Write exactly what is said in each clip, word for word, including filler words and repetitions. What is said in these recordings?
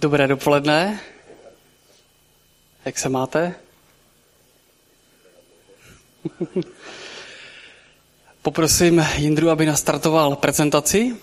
Dobré dopoledne. Jak se máte? Poprosím Jindru, aby nastartoval prezentaci.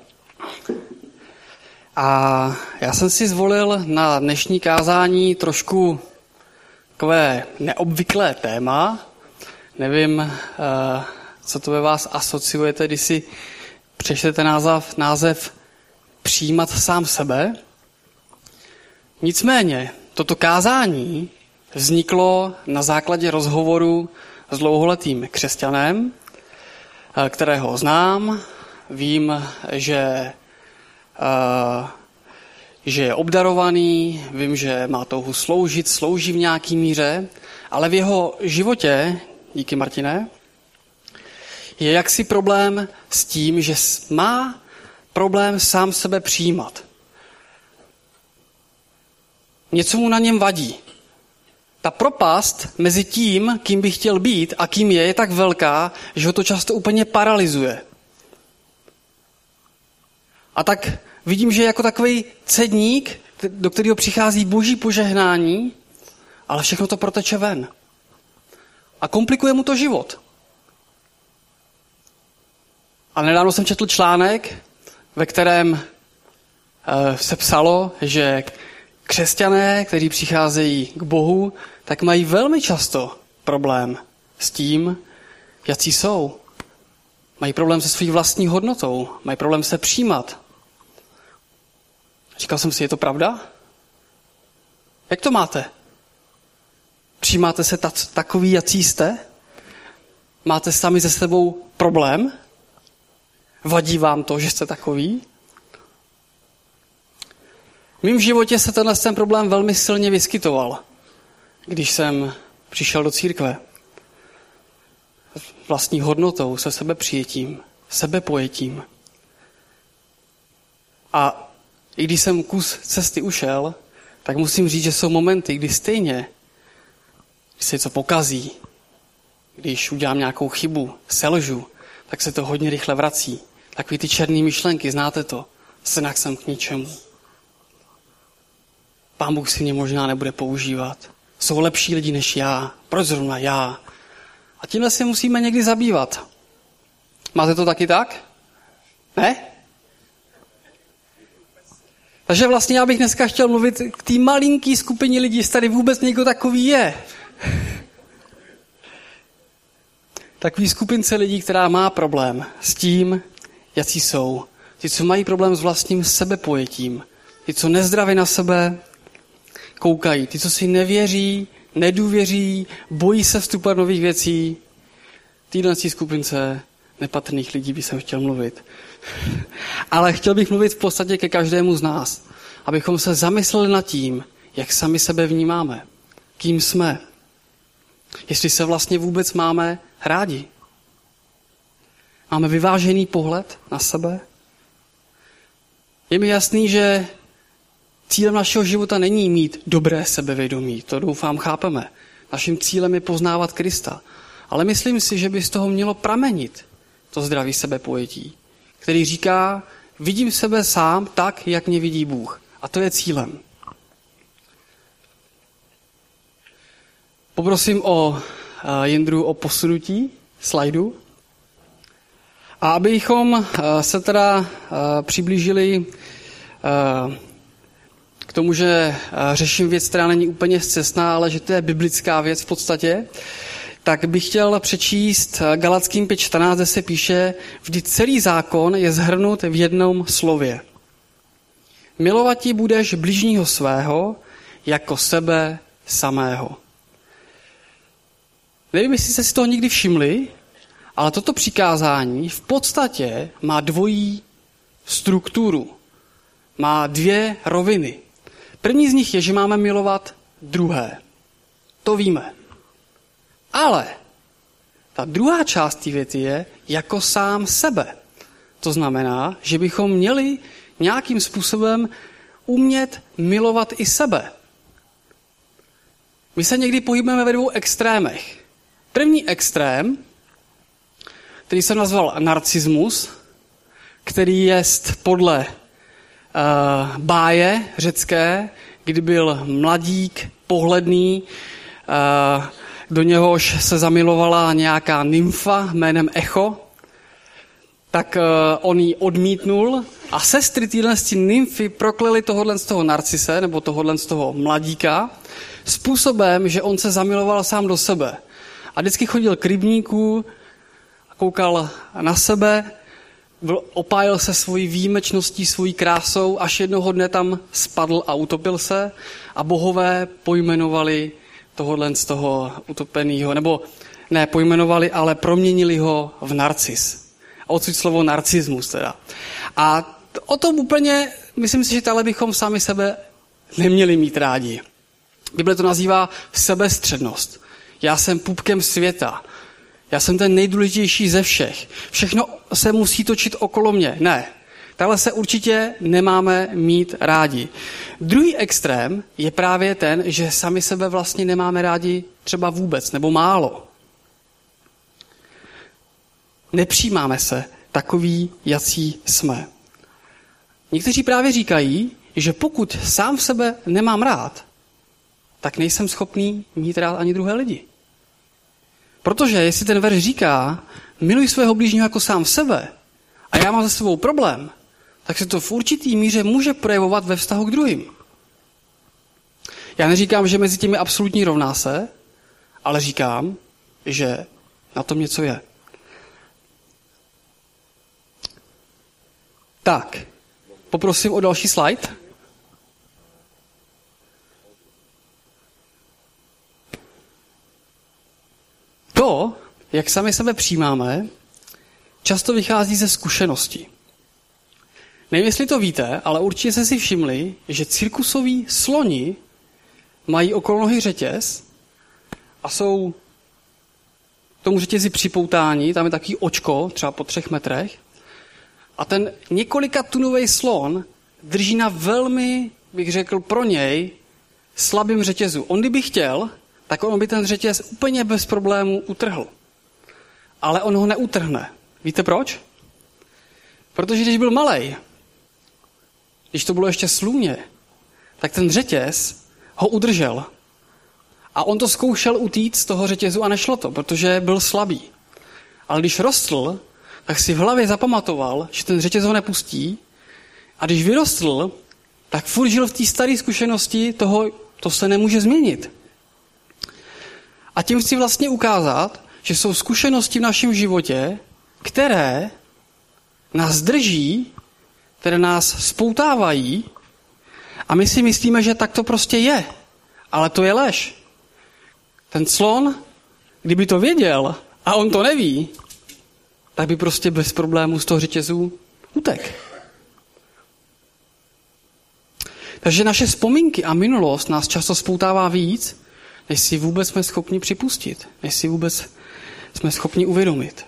A já jsem si zvolil na dnešní kázání trošku takové neobvyklé téma. Nevím, co to ve vás asociujete, když si přečtete název, název Přijímat sám sebe. Nicméně, toto kázání vzniklo na základě rozhovoru s dlouholetým křesťanem, kterého znám. Vím, že, že je obdarovaný, vím, že má touhu sloužit, slouží v nějaký míře, ale v jeho životě, díky Martine, je jaksi problém s tím, že má problém sám sebe přijímat. Něco mu na něm vadí. Ta propast mezi tím, kým by chtěl být a kým je, je tak velká, že ho to často úplně paralyzuje. A tak vidím, že je jako takový cedník, do kterého přichází boží požehnání, ale všechno to proteče ven. A komplikuje mu to život. A nedávno jsem četl článek, ve kterém se psalo, že křesťané, kteří přicházejí k Bohu, tak mají velmi často problém s tím, jací jsou. Mají problém se svou vlastní hodnotou, mají problém se přijímat. Říkal jsem si, je to pravda? Jak to máte? Přijímáte se tac, takový, jací jste? Máte sami se sebou problém? Vadí vám to, že jste takový? V mém životě se tenhle ten problém velmi silně vyskytoval, když jsem přišel do církve. Vlastní hodnotou, se sebepřijetím, sebepojetím. A i když jsem kus cesty ušel, tak musím říct, že jsou momenty, kdy stejně, když se něco pokazí, když udělám nějakou chybu, selžu, tak se to hodně rychle vrací. Takový ty černé myšlenky, znáte to? Synak jsem k ničemu. Pán Bůh si mě možná nebude používat. Jsou lepší lidi než já. Proč zrovna já? A tímhle si musíme někdy zabývat. Máte to taky tak? Ne? Takže vlastně já bych dneska chtěl mluvit k té malinký skupině lidí, jestli tady vůbec někdo takový je. Takový skupince lidí, která má problém s tím, jací jsou. Ti, co mají problém s vlastním sebepojetím. Ti, co nezdraví na sebe koukají. Ti, co si nevěří, nedůvěří, bojí se vstupovat nových věcí. Týhle skupince nepatrných lidí bych jsem chtěl mluvit. Ale chtěl bych mluvit v podstatě ke každému z nás. Abychom se zamysleli nad tím, jak sami sebe vnímáme. Kým jsme. Jestli se vlastně vůbec máme rádi. Máme vyvážený pohled na sebe. Je mi jasný, že cílem našeho života není mít dobré sebevědomí. To doufám chápeme. Naším cílem je poznávat Krista. Ale myslím si, že by z toho mělo pramenit to zdraví sebepojetí, který říká, vidím sebe sám tak, jak mě vidí Bůh. A to je cílem. Poprosím o Jindru o posunutí slajdu. A abychom se teda přiblížili k tomu, že řeším věc, která není úplně scestná, ale že to je biblická věc v podstatě, tak bych chtěl přečíst Galackým pět čtrnáct, kde se píše, vždyť celý zákon je shrnut v jednom slově. Milovati budeš bližního svého jako sebe samého. Nevím, jestli jste si toho někdy všimli, ale toto přikázání v podstatě má dvojí strukturu. Má dvě roviny. První z nich je, že máme milovat druhé. To víme. Ale ta druhá část té věty je jako sám sebe. To znamená, že bychom měli nějakým způsobem umět milovat i sebe. My se někdy pohybujeme ve dvou extrémech. První extrém, který jsem nazval narcismus, který je podle uh, báje řecké, kdy byl mladík, pohledný, uh, do něhož se zamilovala nějaká nymfa jménem Echo, tak uh, on ji odmítnul a sestry téhle nymfy proklely tohohle z toho narcise, nebo tohohle z toho mladíka, způsobem, že on se zamiloval sám do sebe. A vždycky chodil k rybníku, koukal na sebe, opájil se svojí výjimečností, svojí krásou, až jednoho dne tam spadl a utopil se a bohové pojmenovali tohohle z toho utopeného, nebo ne pojmenovali, ale proměnili ho v narcis. A odsud slovo narcismus teda. A o tom úplně, myslím si, že tahle bychom sami sebe neměli mít rádi. Bible to nazývá sebestřednost. Já jsem pupkem světa. Já jsem ten nejdůležitější ze všech. Všechno se musí točit okolo mě. Ne. Takhle se určitě nemáme mít rádi. Druhý extrém je právě ten, že sami sebe vlastně nemáme rádi třeba vůbec, nebo málo. Nepřijímáme se takový, jací jsme. Někteří právě říkají, že pokud sám sebe nemám rád, tak nejsem schopný mít rád ani druhé lidi. Protože jestli ten verš říká, miluj svého blížního jako sám sebe a já mám se sebou problém, tak se to v určitý míře může projevovat ve vztahu k druhým. Já neříkám, že mezi těmi absolutní rovná se, ale říkám, že na tom něco je. Tak, poprosím o další slide. To, jak sami sebe přijímáme, často vychází ze zkušenosti. Nevím, jestli to víte, ale určitě jste si všimli, že cirkusoví sloni mají okolo nohy řetěz a jsou k tomu řetězi připoutáni, tam je takový očko, třeba po třech metrech, a ten několika tunový slon drží na velmi, bych řekl, pro něj slabým řetězu. On kdyby chtěl, tak on by ten řetěz úplně bez problémů utrhl. Ale on ho neutrhne. Víte proč? Protože když byl malej, když to bylo ještě slůně, tak ten řetěz ho udržel. A on to zkoušel utíct z toho řetězu a nešlo to, protože byl slabý. Ale když rostl, tak si v hlavě zapamatoval, že ten řetěz ho nepustí. A když vyrostl, tak furt žil v té staré zkušenosti toho, to se nemůže změnit. A tím chci vlastně ukázat, že jsou zkušenosti v našem životě, které nás drží, které nás spoutávají a my si myslíme, že tak to prostě je. Ale to je lež. Ten slon, kdyby to věděl a on to neví, tak by prostě bez problémů z toho řetězu utek. Takže naše vzpomínky a minulost nás často spoutává víc, než si vůbec jsme schopni připustit, než si vůbec jsme schopni uvědomit.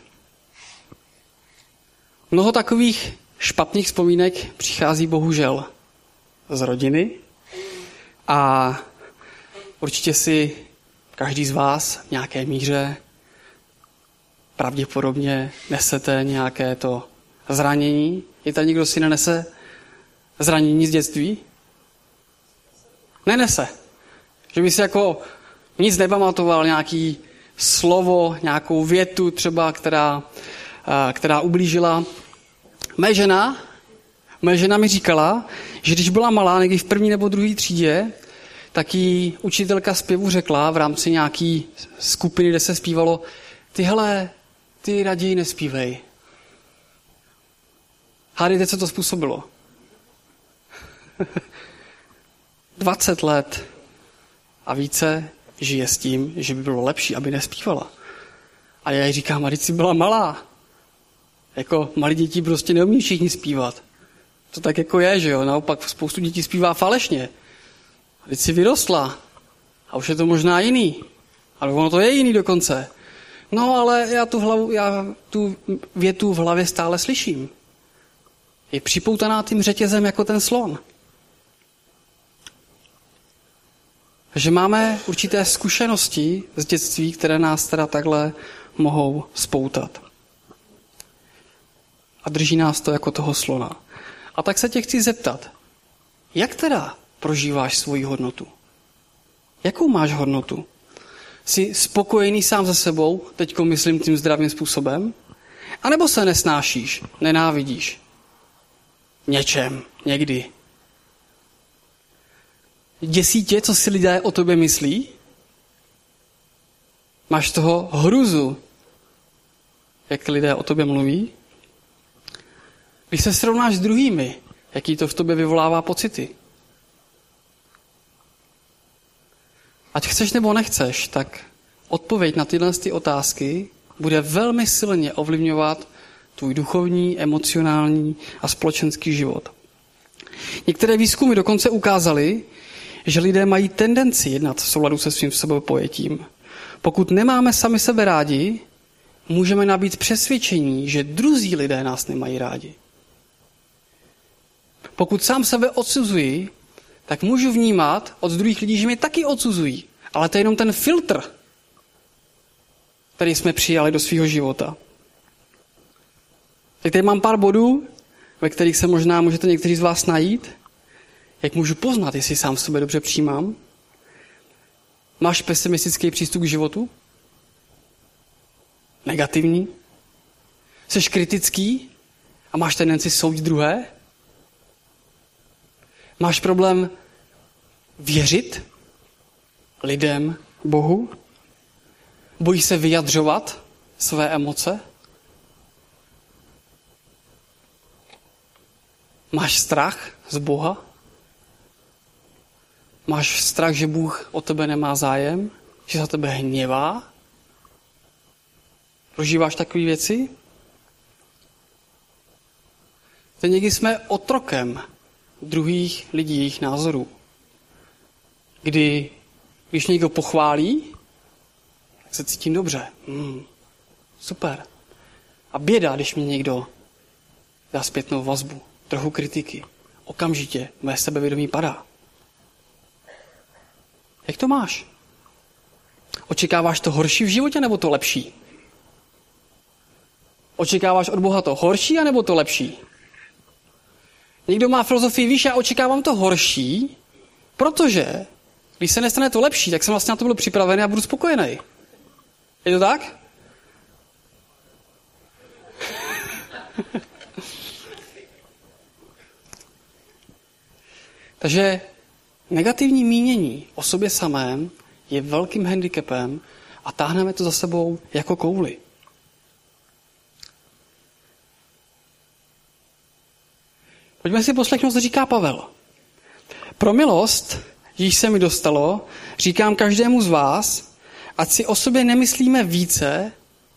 Mnoho takových špatných vzpomínek přichází bohužel z rodiny a určitě si každý z vás v nějaké míře pravděpodobně nesete nějaké to zranění. Je tady někdo, si nenese zranění z dětství? Nenese. Že by si jako nic nepamatoval, nějaký slovo, nějakou větu třeba, která, která ublížila. Mé žena, mé žena mi říkala, že když byla malá, někdy v první nebo druhé třídě, tak jí učitelka zpěvu řekla v rámci nějaký skupiny, kde se zpívalo, ty hele, ty raději nespívej. Hádejte, co to způsobilo? dvacet let a více žije s tím, že by bylo lepší, aby nespívala. A já jí říkám, a teď jsi byla malá. Jako malí děti prostě neumí všichni zpívat. To tak jako je, že jo? Naopak spoustu dětí zpívá falešně. A teď jsi vyrostla. A už je to možná jiný. Ale ono to je jiný dokonce. No ale já tu, hlavu, já tu větu v hlavě stále slyším. Je připoutaná tím řetězem jako ten slon. Takže máme určité zkušenosti z dětství, které nás teda takhle mohou spoutat. A drží nás to jako toho slona. A tak se tě chci zeptat, Jak teda prožíváš svoji hodnotu? Jakou máš hodnotu? Jsi spokojený sám se sebou, teďko myslím tím zdravým způsobem? A nebo se nesnášíš, nenávidíš? Něčem, někdy. Děsí tě, co si lidé o tobě myslí? Máš toho hruzu, jak lidé o tobě mluví? Když se srovnáš s druhými, jaký to v tobě vyvolává pocity? Ať chceš nebo nechceš, tak odpověď na tyhle ty otázky bude velmi silně ovlivňovat tvůj duchovní, emocionální a společenský život. Některé výzkumy dokonce ukázaly, že lidé mají tendenci jednat v souladu se svým sebepojetím. Pokud nemáme sami sebe rádi, můžeme nabít přesvědčení, že druzí lidé nás nemají rádi. Pokud sám sebe odsuzuji, tak můžu vnímat od druhých lidí, že mě taky odsuzují. Ale to je jenom ten filtr, který jsme přijali do svého života. Tak tady mám pár bodů, ve kterých se možná můžete někteří z vás najít. Jak můžu poznat, jestli sám sebe dobře přijímám? Máš pesimistický přístup k životu? Negativní? Jseš kritický a máš tendenci soudit druhé? Máš problém věřit lidem, Bohu? Bojíš se vyjadřovat své emoce? Máš strach z Boha? Máš strach, že Bůh o tebe nemá zájem? Že za tebe hněvá? Prožíváš takové věci? Teď někdy jsme otrokem druhých lidí, jejich názorů. Kdy, když někdo pochválí, tak se cítím dobře. Hmm, super. A běda, když mě někdo dá zpětnou vazbu, trochu kritiky. Okamžitě moje sebevědomí padá. Jak to máš? Očekáváš to horší v životě, nebo to lepší? Očekáváš od Boha to horší, anebo to lepší? Někdo má filozofii, víš, já očekávám to horší, protože když se nestane to lepší, tak jsem vlastně na to byl připravený a budu spokojený. Je to tak? Takže negativní mínění o sobě samém je velkým handicapem a táhneme to za sebou jako kouli. Pojďme si poslechnout, co říká Pavel. Pro milost, již se mi dostalo, říkám každému z vás, ať si o sobě nemyslíme více,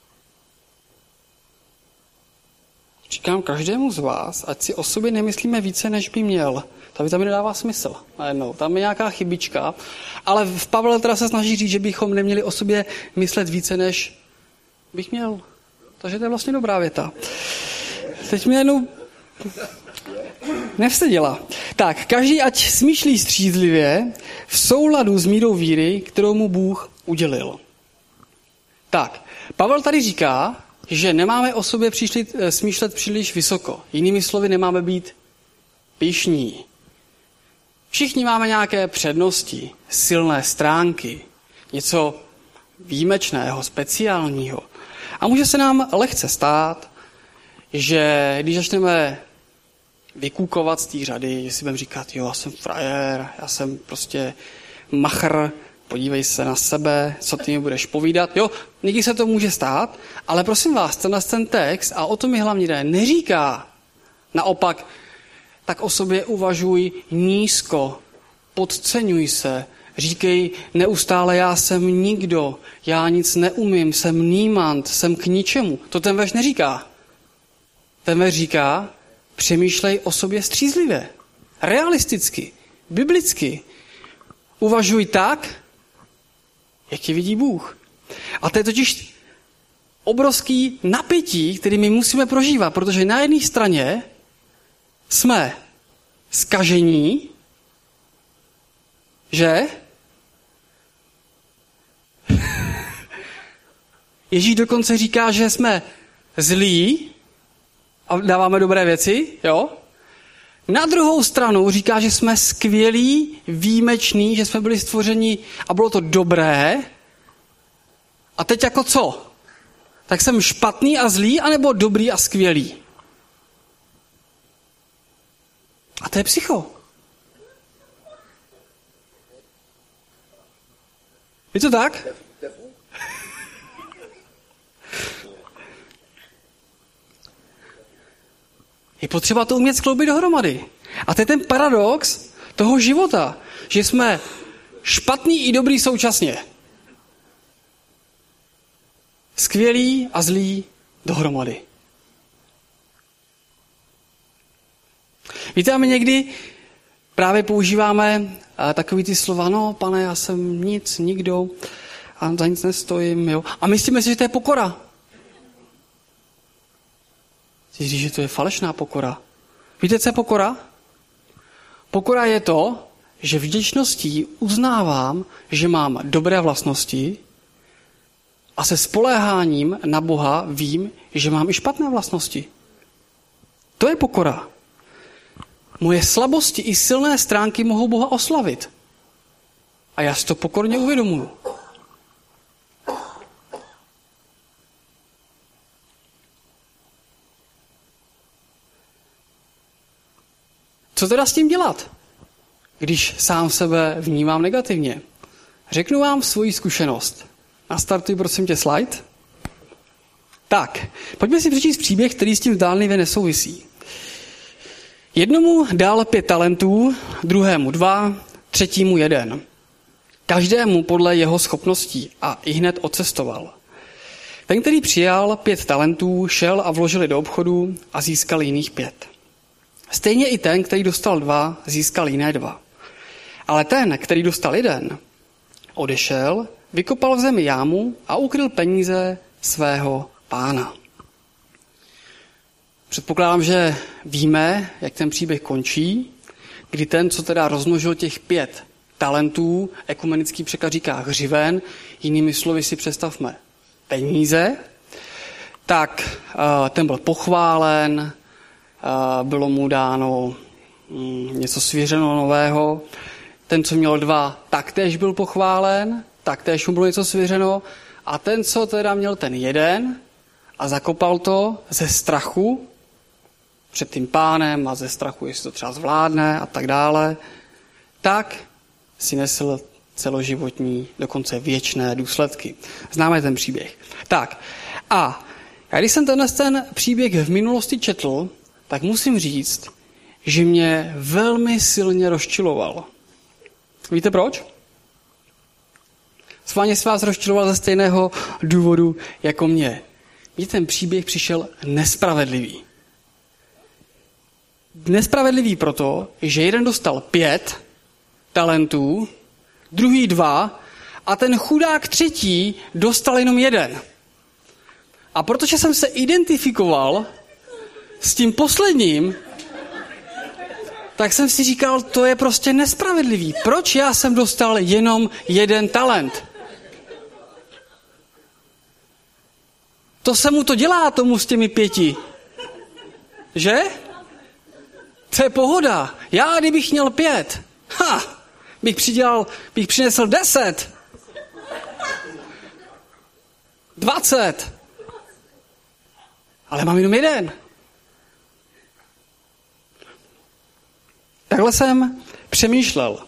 říkám každému z vás, ať si o sobě nemyslíme více, než by měl. To tam mi nedává smysl najednou. Tam je nějaká chybička. Ale v Pavle teda se snaží říct, že bychom neměli o sobě myslet více, než bych měl. Takže to je vlastně dobrá věta. Teď mě jednou nevstyděla. Tak, každý ať smýšlí střízlivě v souladu s mírou víry, kterou mu Bůh udělil. Tak, Pavel tady říká, že nemáme o sobě přišli, smýšlet příliš vysoko. Jinými slovy, nemáme být pyšní. Všichni máme nějaké přednosti, silné stránky, něco výjimečného, speciálního. A může se nám lehce stát, že když začneme vykůkovat z té řady, že si budeme říkat, jo, já jsem frajer, já jsem prostě machr, podívej se na sebe, co ty mi budeš povídat. Jo, někdy se to může stát, ale prosím vás, tenhle ten text, a o to mi hlavně jde, neříká naopak, tak o sobě uvažuj nízko, podceňuj se, říkej neustále já jsem nikdo, já nic neumím, jsem niemand, jsem k ničemu. To ten verš neříká. Ten verš říká, přemýšlej o sobě střízlivě, realisticky, biblicky. Uvažuj tak, jak tě vidí Bůh. A to je totiž obrovský napětí, který my musíme prožívat, protože na jedné straně jsme zkažení, že? Ježíš dokonce říká, že jsme zlí a dáváme dobré věci, jo? Na druhou stranu říká, že jsme skvělí, výjimeční, že jsme byli stvořeni a bylo to dobré. A teď jako co? Tak jsem špatný a zlý, anebo dobrý a skvělý? A to je psycho. Je to tak? Je potřeba to umět skloubit dohromady. A to je ten paradox toho života, že jsme špatný i dobrý současně. Skvělý a zlý dohromady. Víte, a my někdy právě používáme takový ty slova, no pane, já jsem nic, nikdo a za nic nestojím. Jo? A myslíme si, že to je pokora. Chci říct, že to je falešná pokora. Víte, co je pokora? Pokora je to, že vděčností uznávám, že mám dobré vlastnosti a se spoléháním na Boha vím, že mám i špatné vlastnosti. To je pokora. Moje slabosti i silné stránky mohou Boha oslavit. A já si to pokorně uvědomuji. Co teda s tím dělat, když sám sebe vnímám negativně? Řeknu vám svoji zkušenost. Nastartuj prosím tě slide. Tak, pojďme si přečíst příběh, který s tím zdánlivě nesouvisí. Jednomu dal pět talentů, druhému dva, třetímu jeden. Každému podle jeho schopností a ihned odcestoval. Ten, který přijal pět talentů, šel a vložil je do obchodu a získal jiných pět. Stejně i ten, který dostal dva, získal jiné dva. Ale ten, který dostal jeden, odešel, vykopal v zemi jámu a ukryl peníze svého pána. Předpokládám, že víme, jak ten příběh končí, kdy ten, co teda rozmnožil těch pět talentů, ekumenický překlad říká hřiven, jinými slovy si představme peníze, tak uh, ten byl pochválen, uh, bylo mu dáno um, něco svěřeno nového. Ten, co měl dva, taktéž byl pochválen, taktéž mu bylo něco svěřeno. A ten, co teda měl ten jeden a zakopal to ze strachu před tím pánem a ze strachu, jestli to třeba zvládne a tak dále, tak si nesl celoživotní, dokonce věčné důsledky. Známe ten příběh. Tak a já když jsem tenhle ten příběh v minulosti četl, tak musím říct, že mě velmi silně rozčiloval. Víte proč? Schválně si vás rozčiloval ze stejného důvodu jako mě. Mně ten příběh přišel nespravedlivý. Nespravedlivý proto, že jeden dostal pět talentů, druhý dva a ten chudák třetí dostal jenom jeden. A protože jsem se identifikoval s tím posledním, tak jsem si říkal, to je prostě nespravedlivý. Proč já jsem dostal jenom jeden talent? To se mu to dělá tomu s těmi pěti. Že? To je pohoda. Já, kdybych měl pět, ha, bych přidělal, bych přinesl deset. Dvacet. Ale mám jenom jeden. Takhle jsem přemýšlel.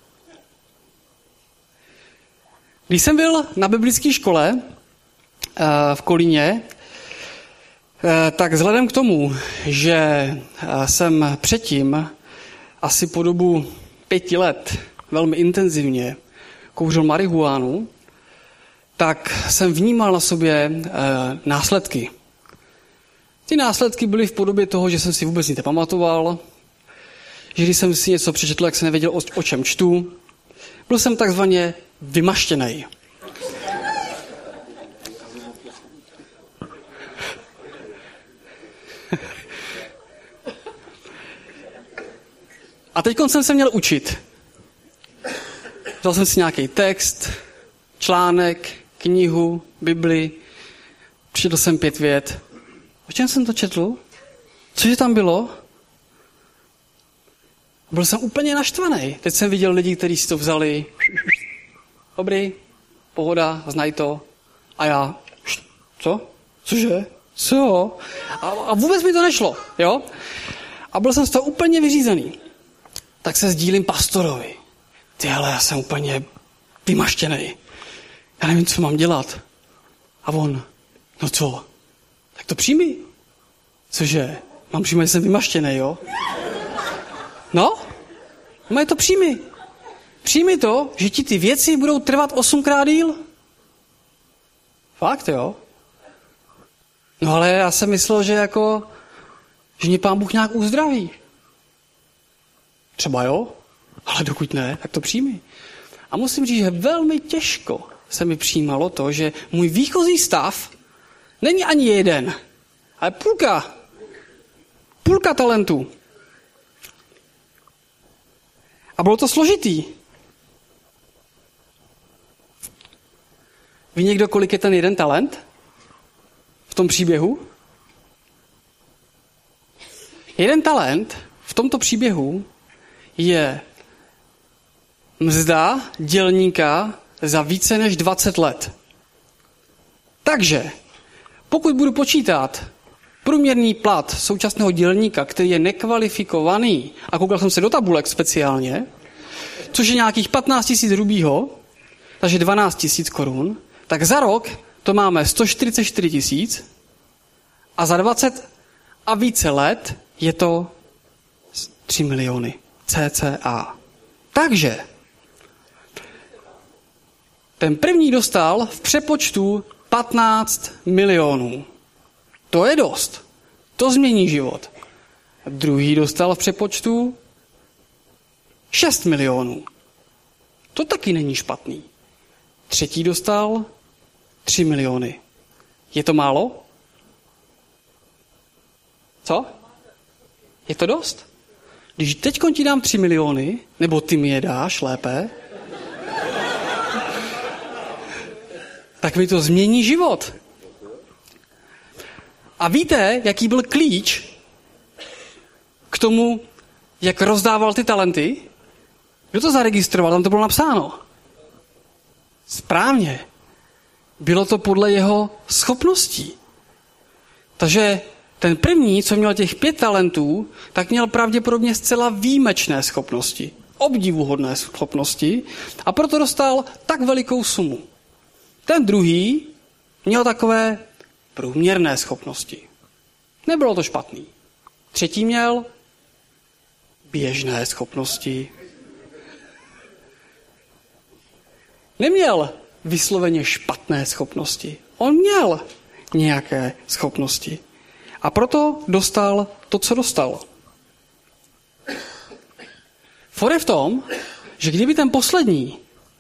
Když jsem byl na biblické škole v Kolíně, tak vzhledem k tomu, že jsem předtím asi po dobu pěti let velmi intenzivně kouřil marihuánu, tak jsem vnímal na sobě následky. Ty následky byly v podobě toho, že jsem si vůbec nic nepamatoval, že když jsem si něco přečetl, jak jsem nevěděl, o, o čem čtu. Byl jsem takzvaně vymaštěnej. A teď jsem se měl učit. Vzal jsem si nějaký text, článek, knihu, Bibli, přečetl jsem pět vět. O čem jsem to četl? Cože tam bylo? Byl jsem úplně naštvaný. Teď jsem viděl lidi, kteří si to vzali. Dobrý, pohoda, znají to. A já, co? Cože? Co? A, a vůbec mi to nešlo, jo? A byl jsem z toho úplně vyřízený. Tak se sdílím pastorovi. Ty, ale já jsem úplně vymaštěnej. Já nevím, co mám dělat. A on, no co? Tak to přijmi. Cože? Mám přijmout, že jsem vymaštěnej, jo? No? No, to přijmi. Přijmi to, že ti ty věci budou trvat osmkrát díl. Fakt, jo? No ale já jsem myslel, že jako, že mě Pán Bůh nějak uzdraví. Třeba jo, ale dokud ne, tak to přijmi. A musím říct, že velmi těžko se mi přijímalo to, že můj výchozí stav není ani jeden, ale půlka. Půlka talentů. A bylo to složitý. Ví někdo, kolik je ten jeden talent v tom příběhu? Jeden talent v tomto příběhu je mzda dělníka za více než dvacet let. Takže, pokud budu počítat průměrný plat současného dělníka, který je nekvalifikovaný, a koukal jsem se do tabulek speciálně, což je nějakých patnáct tisíc hrubýho, takže dvanáct tisíc korun, tak za rok to máme sto čtyřicet čtyři tisíc a za dvacet a více let je to tři miliony cca. Takže ten první dostal v přepočtu patnáct milionů. To je dost. To změní život. Druhý dostal v přepočtu šest milionů. To taky není špatný. Třetí dostal tři miliony. Je to málo? Co? Je to dost? Když teď ti dám tři miliony, nebo ty mi je dáš lépe, tak mi to změní život. A víte, jaký byl klíč k tomu, jak rozdával ty talenty? Kdo to zaregistroval? Tam to bylo napsáno. Správně. Bylo to podle jeho schopností. Takže ten první, co měl těch pět talentů, tak měl pravděpodobně zcela výjimečné schopnosti. Obdivuhodné schopnosti. A proto dostal tak velikou sumu. Ten druhý měl takové průměrné schopnosti. Nebylo to špatný. Třetí měl běžné schopnosti. Neměl vysloveně špatné schopnosti. On měl nějaké schopnosti. A proto dostal to, co dostal. For je v tom, že kdyby ten poslední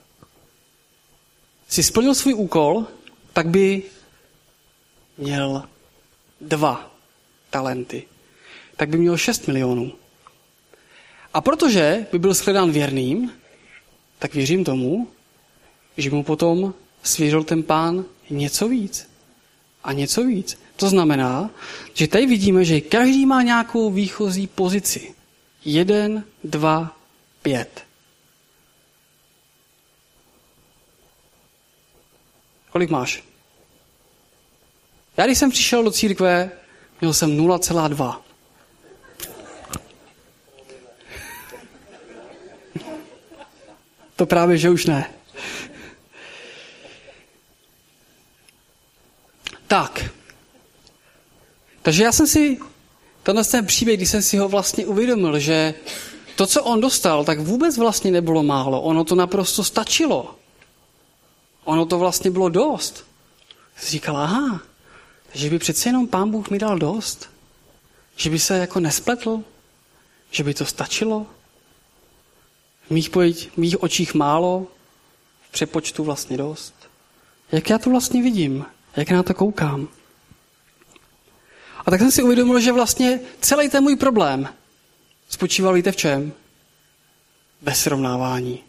si splnil svůj úkol, tak by měl dva talenty. Tak by měl šest milionů. A protože by byl shledán věrným, tak věřím tomu, že mu potom svěřil ten Pán něco víc. A něco víc. To znamená, že tady vidíme, že každý má nějakou výchozí pozici. Jeden, dva, pět. Kolik máš? Já když jsem přišel do církve, měl jsem nula celá dva. To právě, že už ne. Tak. Takže já jsem si, tenhle ten příběh, když jsem si ho vlastně uvědomil, že to, co on dostal, tak vůbec vlastně nebylo málo. Ono to naprosto stačilo. Ono to vlastně bylo dost. Jsi říkal, aha, že by přece jenom Pán Bůh mi dal dost. Že by se jako nespletl. Že by to stačilo. V mých, pojď, v mých očích málo, v přepočtu vlastně dost. Jak já to vlastně vidím? Jak na to koukám? A tak jsem si uvědomil, že vlastně celý ten můj problém spočíval, víte v čem? Ve srovnávání.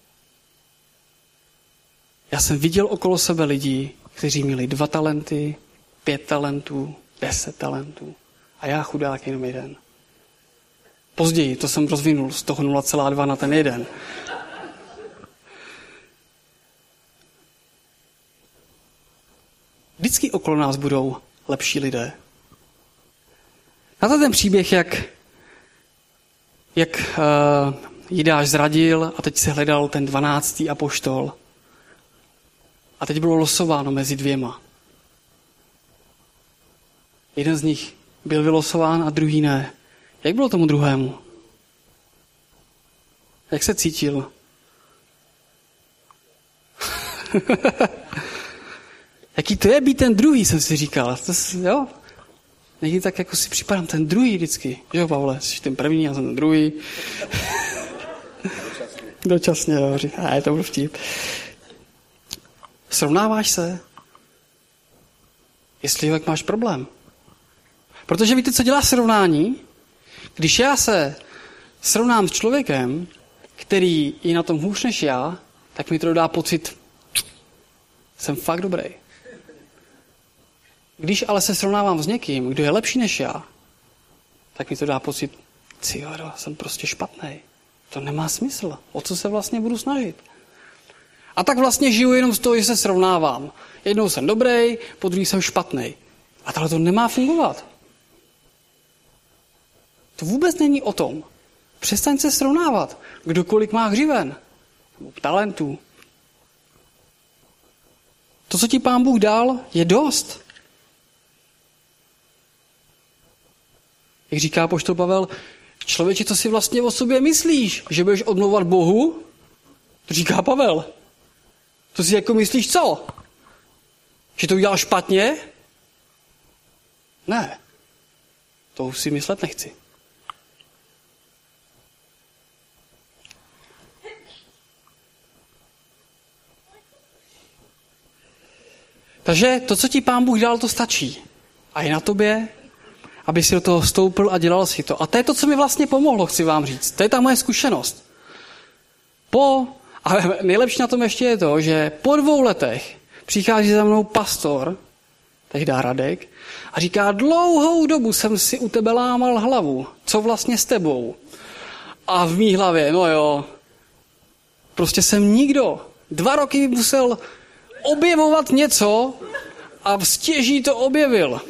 Já jsem viděl okolo sebe lidi, kteří měli dva talenty, pět talentů, deset talentů. A já chudák jenom jeden. Později, to jsem rozvinul z toho nula celá dva na ten jeden. Vždycky okolo nás budou lepší lidé. Na to ten příběh, jak, jak uh, Jidáš zradil a teď se hledal ten dvanáctý apoštol. A teď bylo losováno mezi dvěma. Jeden z nich byl vylosován a druhý ne. Jak bylo tomu druhému? Jak se cítil? Jaký to je být ten druhý, jsem si říkal. To, jo? Někdy tak jako si připadám ten druhý vždycky. Jo, Pavle, jsi ten první, já jsem ten druhý. Dočasně, jo. A je to byl vtip. Srovnáváš se? Jestli jo, jak máš problém. Protože víte, co dělá srovnání? Když já se srovnám s člověkem, který je na tom hůř než já, tak mi to dá pocit, jsem fakt dobrý. Když ale se srovnávám s někým, kdo je lepší než já, tak mi to dá pocit, cioro, jsem prostě špatný. To nemá smysl. O co se vlastně budu snažit? A tak vlastně žiju jenom z toho, že se srovnávám. Jednou jsem dobrý, po druhý jsem špatný. A tohle to nemá fungovat. To vůbec není o tom. Přestaň se srovnávat. Kdo kolik má hřiven. Nebo talentů. To, co ti Pán Bůh dal, je dost. Jak říká apoštol Pavel, člověče, co si vlastně o sobě myslíš? Že budeš odmlouvat Bohu? To říká Pavel. To si jako myslíš co? Že to udělal špatně? Ne. To už si myslet nechci. Takže to, co ti Pán Bůh dal, to stačí. A je na tobě, aby si do toho vstoupil a dělal si to. A to je to, co mi vlastně pomohlo, chci vám říct. To je ta moje zkušenost. Po, a nejlepší na tom ještě je to, že po dvou letech přichází za mnou pastor, tehdy Radek, a říká, dlouhou dobu jsem si u tebe lámal hlavu. Co vlastně s tebou? A v mý hlavě, no jo, prostě jsem nikdo. Dva roky musel objevovat něco a stěží to objevil.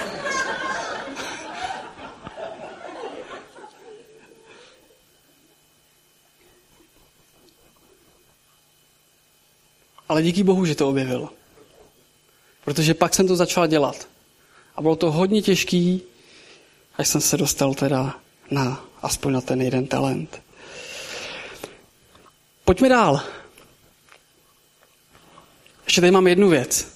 Ale díky Bohu, že to objevil. Protože pak jsem to začal dělat. A bylo to hodně těžký, až jsem se dostal teda na, aspoň na ten jeden talent. Pojďme dál. Ještě tady mám jednu věc.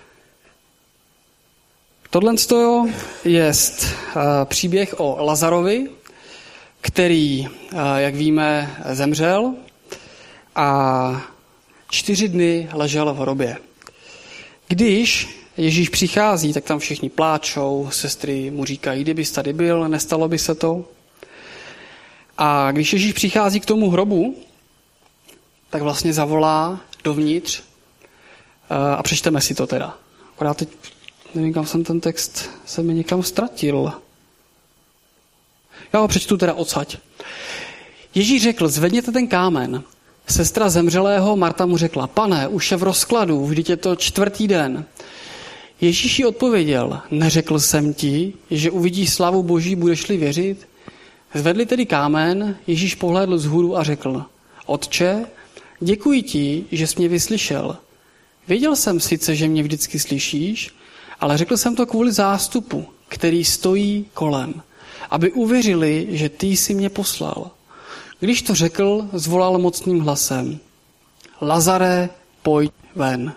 Tohle je příběh o Lazarovi, který, jak víme, zemřel a čtyři dny ležel v hrobě. Když Ježíš přichází, tak tam všichni pláčou, sestry mu říkají, kdybys tady byl, nestalo by se to. A když Ježíš přichází k tomu hrobu, tak vlastně zavolá dovnitř a přečteme si to teda. Akorát teď nevím, kam jsem ten text se mi někam ztratil. Já ho přečtu teda odsaď. Ježíš řekl, zvedněte ten kámen. Sestra zemřelého Marta mu řekla, pane, už je v rozkladu, vždyť je to čtvrtý den. Ježíš jí odpověděl, neřekl jsem ti, že uvidíš slavu Boží, budeš-li věřit? Zvedli tedy kámen, Ježíš pohlédl vzhůru a řekl, Otče, děkuji ti, že jsi mě vyslyšel. Věděl jsem sice, že mě vždycky slyšíš, ale řekl jsem to kvůli zástupu, který stojí kolem, aby uvěřili, že ty jsi mě poslal. Když to řekl, zvolal mocným hlasem. Lazare, pojď ven.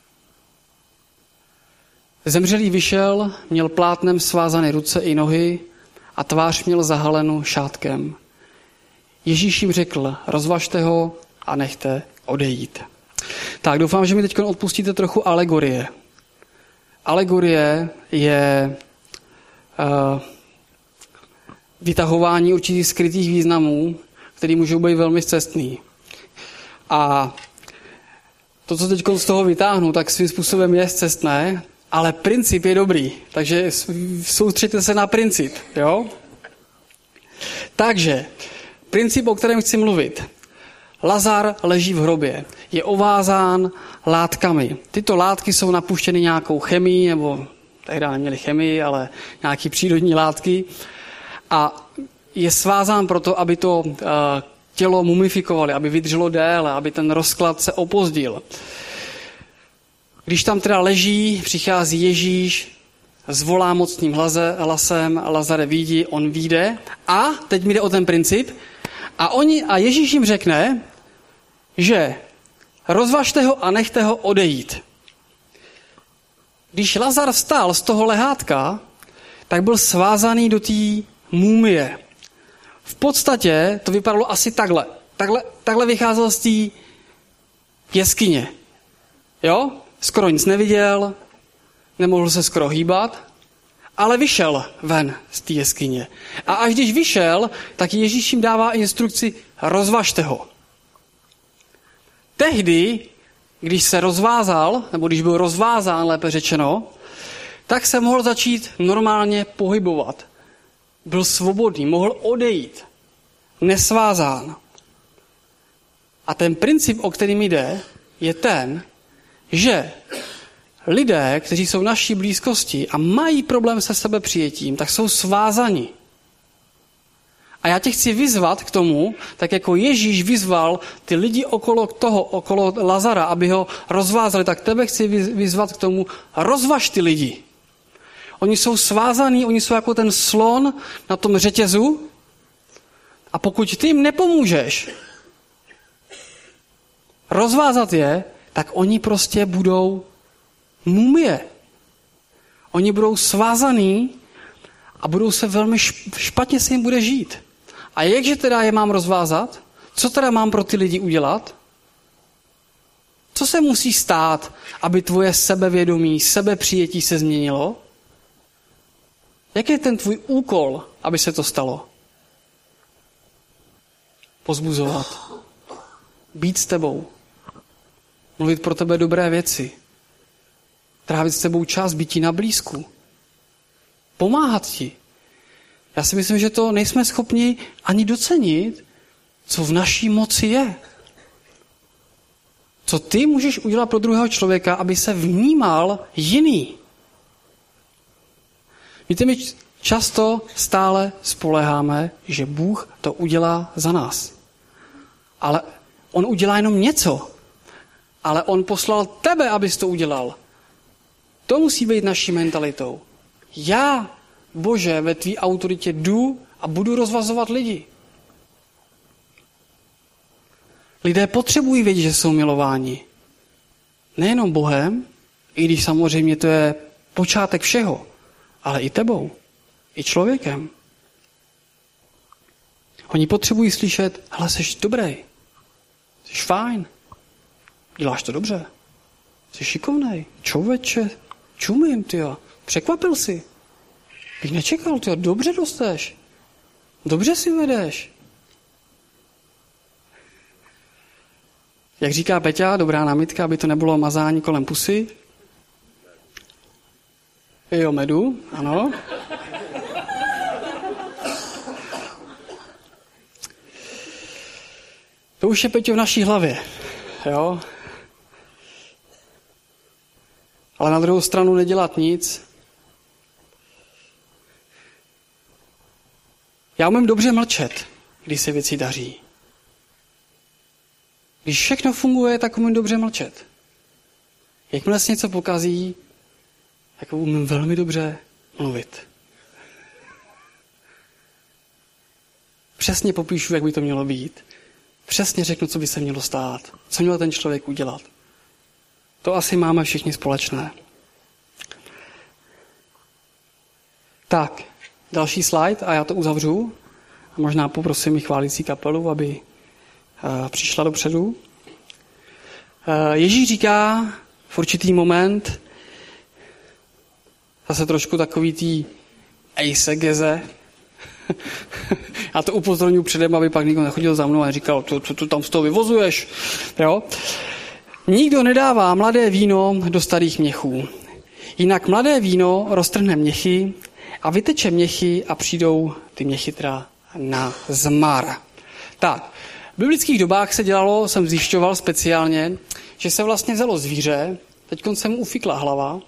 Zemřelý vyšel, měl plátnem svázané ruce i nohy a tvář měl zahalenu šátkem. Ježíš jim řekl, rozvažte ho a nechte odejít. Tak, doufám, že mi teď odpustíte trochu alegorie. Alegorie je uh, vytahování určitých skrytých významů, který můžou být velmi scestný. A to, co teď z toho vytáhnu, tak svým způsobem je scestné, ale princip je dobrý. Takže soustřeďte se na princip. Jo? Takže, princip, o kterém chci mluvit. Lazar leží v hrobě, je ovázán látkami. Tyto látky jsou napuštěny nějakou chemií, nebo tehdy neměli chemii, ale nějaké přírodní látky. A je svázán proto, aby to uh, tělo mumifikovali, aby vydrželo déle, aby ten rozklad se opozdil. Když tam teda leží, přichází Ježíš, zvolá mocným hlaze, hlasem, Lazare vidí, on vyjde. A teď mi jde o ten princip. A, oni, a Ježíš jim řekne, že rozvažte ho a nechte ho odejít. Když Lazar vstal z toho lehátka, tak byl svázaný do té mumie. V podstatě to vypadalo asi takhle. Takhle, takhle vycházel z té jeskyně. Jo? Skoro nic neviděl, nemohl se skoro hýbat, ale vyšel ven z té jeskyně. A až když vyšel, tak Ježíš jim dává instrukci, rozvažte ho. Tehdy, když se rozvázal, nebo když byl rozvázán, lépe řečeno, tak se mohl začít normálně pohybovat. Byl svobodný, mohl odejít. Nesvázán. A ten princip, o kterým jde, je ten, že lidé, kteří jsou v naší blízkosti a mají problém se sebepřijetím, tak jsou svázaní. A já tě chci vyzvat k tomu, tak jako Ježíš vyzval ty lidi okolo toho, okolo Lazara, aby ho rozvázali, tak tebe chci vyzvat k tomu, rozvaž ty lidi. Oni jsou svázaní, oni jsou jako ten slon na tom řetězu a pokud ty jim nepomůžeš rozvázat je, tak oni prostě budou mumie. Oni budou svázaný a budou se velmi špatně se jim bude žít. A jakže teda je mám rozvázat? Co teda mám pro ty lidi udělat? Co se musí stát, aby tvoje sebevědomí, sebepřijetí se změnilo? Jaký je ten tvůj úkol, aby se to stalo? Pozbuzovat. Být s tebou. Mluvit pro tebe dobré věci. Trávit s tebou čas, být ti na blízku. Pomáhat ti. Já si myslím, že to nejsme schopni ani docenit, co v naší moci je. Co ty můžeš udělat pro druhého člověka, aby se vnímal jiný. Víte, my často stále spoléháme, že Bůh to udělá za nás. Ale on udělá jenom něco. Ale on poslal tebe, abys to udělal. To musí být naší mentalitou. Já, Bože, ve tvý autoritě jdu a budu rozvazovat lidi. Lidé potřebují vědět, že jsou milováni. Nejenom Bohem, i když samozřejmě to je počátek všeho, ale i tebou, i člověkem. Oni potřebují slyšet, hele, jsi dobrý, jsi fajn, děláš to dobře, jsi šikovnej, člověče, čumím, tyjo, překvapil jsi. Bych nečekal, tyjo, dobře rosteš, dobře si vedeš. Jak říká Peťa, dobrá námitka, aby to nebylo mazání kolem pusy. Jo, medu, ano. To už je, Peťo, v naší hlavě, jo. Ale na druhou stranu nedělat nic. Já umím dobře mlčet, když se věci daří. Když všechno funguje, tak umím dobře mlčet. Jakmile se něco pokazí, tak umím velmi dobře mluvit. Přesně popíšu, jak by to mělo být. Přesně řeknu, co by se mělo stát. Co měl ten člověk udělat. To asi máme všichni společné. Tak, další slide a já to uzavřu. A možná poprosím i chválící kapelu, aby uh, přišla dopředu. Uh, Ježíš říká v určitý moment, zase trošku takový tý ejsegeze. Já to upozorňuji předem, aby pak nikdo nechodil za mnou a říkal, co, co, co tam z toho vyvozuješ. Jo? Nikdo nedává mladé víno do starých měchů. Jinak mladé víno roztrhne měchy a vyteče měchy a přijdou ty měchy teda na zmar. Tak, v biblických dobách se dělalo, jsem zjišťoval speciálně, že se vlastně vzalo zvíře, teďkon se mu ufikla hlava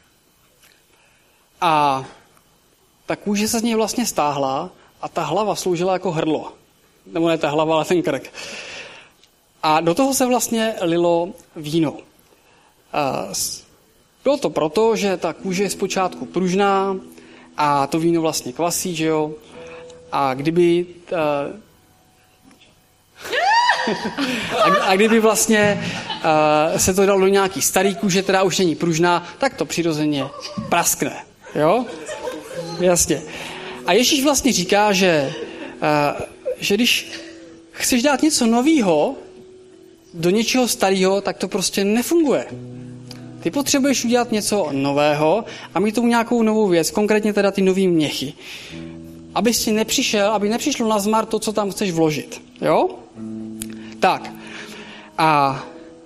a ta kůže se z něj vlastně stáhla a ta hlava sloužila jako hrdlo. Nebo ne ta hlava, ale ten krk. A do toho se vlastně lilo víno. Bylo to proto, že ta kůže je zpočátku pružná a to víno vlastně kvasí, že jo? A kdyby... A, a kdyby vlastně uh, se to dalo do nějaký starý kůže, která už není pružná, tak to přirozeně praskne. Jo? Jasně. A Ježíš vlastně říká, že, uh, že když chceš dát něco nového do něčeho starého, tak to prostě nefunguje. Ty potřebuješ udělat něco nového a mít tomu nějakou novou věc, konkrétně teda ty nový měchy. Aby si nepřišel, aby nepřišlo na zmar to, co tam chceš vložit. Jo? Tak. A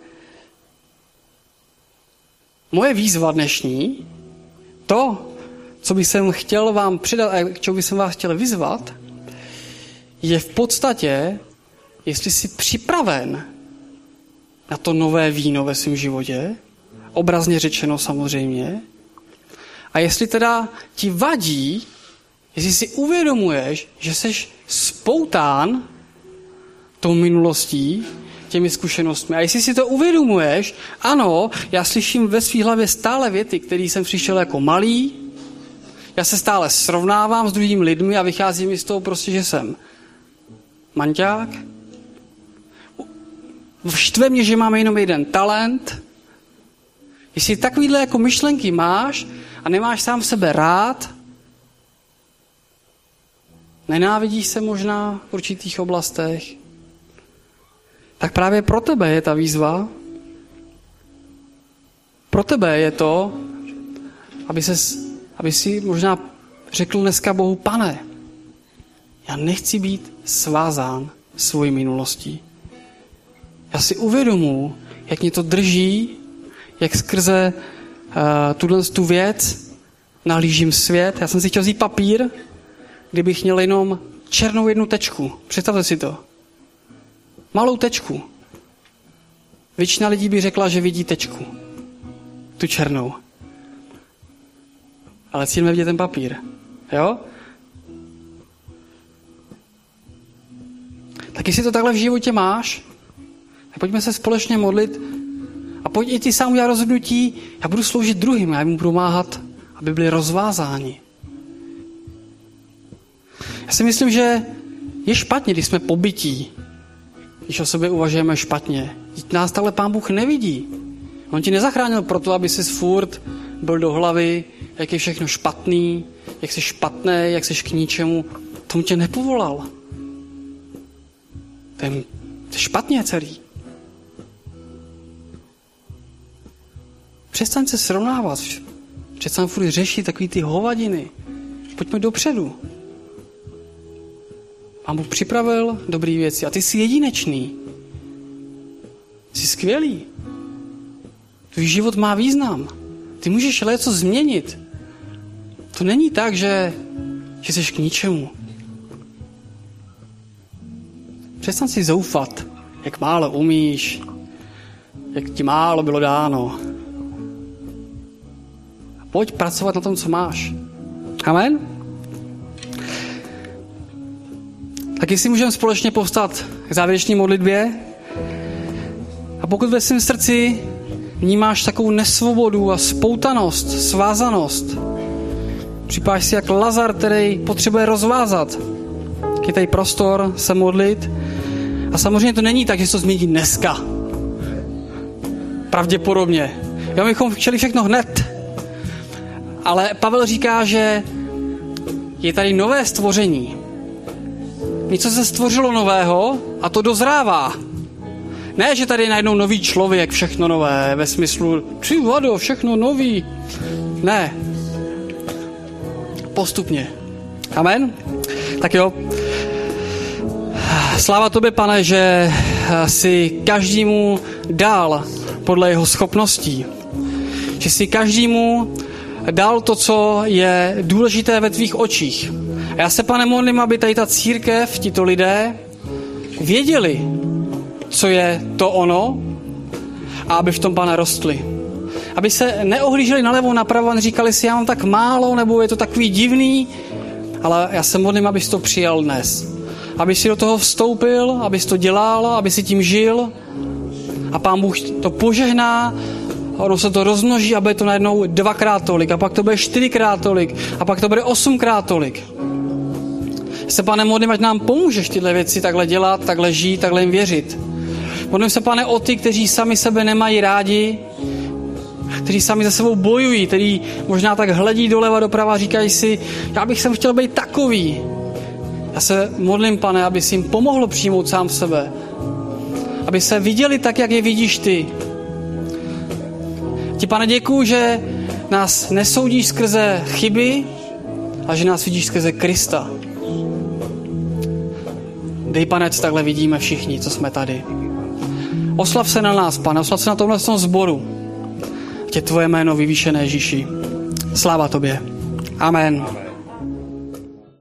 moje výzva dnešní, to, co bych jsem chtěl vám předat, k čemu bych jsem vás chtěl vyzvat, je v podstatě, jestli jsi připraven na to nové víno ve svém životě, obrazně řečeno samozřejmě, a jestli teda ti vadí, jestli si uvědomuješ, že jsi spoután tou minulostí, těmi zkušenostmi. A jestli si to uvědomuješ, ano, já slyším ve svý hlavě stále věty, které jsem přišel jako malý, já se stále srovnávám s druhými lidmi a vychází mi z toho prostě, že jsem manťák. Štve mě, že máme jenom jeden talent. Jestli takovýhle jako myšlenky máš a nemáš sám sebe rád, nenávidíš se možná v určitých oblastech, tak právě pro tebe je ta výzva. Pro tebe je to, aby, ses, aby si možná řekl dneska Bohu, Pane, já nechci být svázán svojí minulostí. Já si uvědomuji, jak mě to drží, jak skrze uh, tuhle tu věc nahlížím svět. Já jsem si chtěl vzít papír, kdybych měl jenom černou jednu tečku. Představte si to. Malou tečku. Většina lidí by řekla, že vidí tečku. Tu černou. Ale cílíme vidět ten papír. Jo? Tak jestli to takhle v životě máš, tak pojďme se společně modlit a pojď i ty sám udělat rozhodnutí, já budu sloužit druhým, já jim budu pomáhat, aby byli rozvázáni. Já si myslím, že je špatně, když jsme pobytí, když o sobě uvažujeme špatně. Nás takhle Pán Bůh nevidí. On ti nezachránil proto, aby jsi furt byl do hlavy, jak je všechno špatný, jak jsi špatný, jak jsi k ničemu. Tomu tě nepovolal. To je, to je špatně celý. Přestaň se srovnávat. Přestaň furt řešit takový ty hovadiny. Pojďme dopředu. Pán Bůh připravil dobré věci a ty jsi jedinečný. Jsi skvělý. Tvůj život má význam. Ty můžeš ale něco změnit. To není tak, že, že jsi k ničemu. Přestaň si zoufat, jak málo umíš, jak ti málo bylo dáno. A pojď pracovat na tom, co máš. Amen? Tak jestli můžeme společně povstat k závěrečné modlitbě a pokud ve svém srdci vnímáš takovou nesvobodu a spoutanost, svázanost, připadáš si jak Lazar, který potřebuje rozvázat, je tady prostor se modlit a samozřejmě to není tak, že se to změní dneska. Pravděpodobně. Jo, bychom chtěli všechno hned. Ale Pavel říká, že je tady nové stvoření. Něco se stvořilo nového a to dozrává. Ne, že tady je najednou nový člověk, všechno nové, ve smyslu, při vado, všechno nový. Ne. Postupně. Amen? Tak jo. Sláva tobě, Pane, že jsi každému dal podle jeho schopností. Že jsi každému dal to, co je důležité ve tvých očích. A já se, Pane, modlím, aby tady ta církev, tito lidé, věděli, co je to ono, a aby v tom, Pane, rostli. Aby se neohlíželi nalevo, napravo a neříkali si, já mám tak málo, nebo je to takový divný, ale já se modlím, abys to přijal dnes. Abys si do toho vstoupil, abys to dělal, aby si tím žil a Pán Bůh to požehná, ono se to rozmnoží a bude to najednou dvakrát tolik a pak to bude čtyřikrát tolik a pak to bude osmkrát tolik. Já se, Pane, modlím, ať nám pomůžeš tyhle věci takhle dělat, takhle žít, takhle jim věřit. Modlím se, Pane, o ty, kteří sami sebe nemají rádi, kteří sami za sebou bojují, kteří možná tak hledí doleva doprava a říkají si, já bych sem chtěl být takový. Já se modlím, Pane, aby si jim pomohlo přijmout sám sebe. Aby se viděli tak, jak je vidíš ty. Ti, Pane, děkuju, že nás nesoudíš skrze chyby, a že nás vidíš skrze Krista. Dej, Pane, ať takhle vidíme všichni, co jsme tady. Oslav se na nás, Pane, oslav se na tomhle sboru. Ať je tvoje jméno vyvýšené, Ježíši. Sláva tobě. Amen.